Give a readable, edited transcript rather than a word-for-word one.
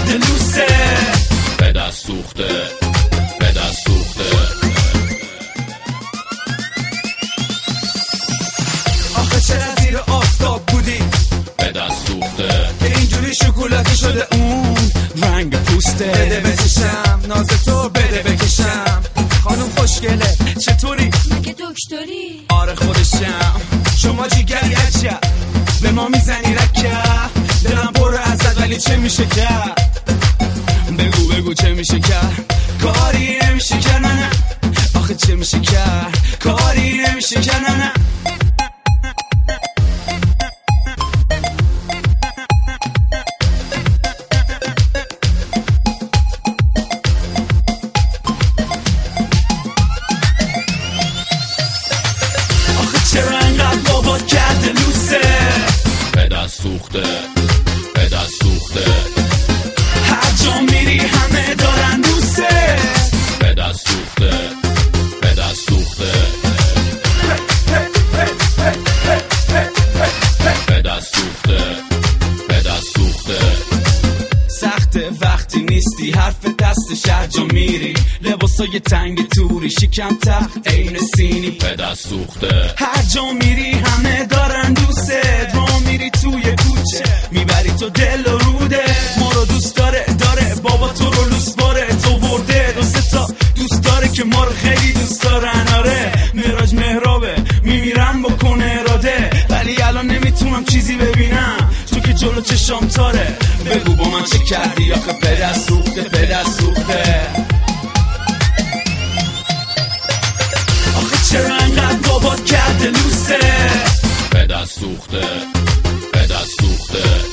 کرده لوسه، به دست سوخته، به دست سوخته. آخه چرا زیر آفتاب بودی، به دست سوخته، که اینجوری شکلاتی شده اون رنگ پوسته. بده بچشم ناز تو، بده بکشم. خانم خوشگله چطوری؟ مگه دکتری؟ آره خودشم. شما جیگری عجب به ما میزنی رکب. دلم پر ازت ولی چه میشه کرد؟ بگو بگو چه میشه کرد؟ کاری نمیشه کرد نه نه. آخه چه میشه کرد؟ کاری نمیشه کرد نه نه. چرا انقدر بابات کرده لوسه، به دست سوخته، به دست سوخته. هر جا میری همه دارن دوسته، به دست سوخته، به دست سوخته. به دست سوخته، به دست سوخته. سخته وقتی نیستی، حرف دست شهر جا میری. لباسای تنگ توری، شکم تخت عین سینی. به دست سوخته، هر جا میری همه دارن دوسته. را میری توی کوچه میبری تو دل و روده. ما رو دوست داره بابا تو رو لوس باره. تو ورده دو سه تا دوست داره که ما رو خیلی دوست دارن. آره مراج مهرابه میمیرم بکنه اراده، ولی الان نمیتونم چیزی ببینم تو که جلو چشام تاره. بگو با من چه کردی آخه به دست سوخته، به دست سوخته. آخه چرا انقدر بابات کرده لوسه، به دست سوخته، به دست سوخته.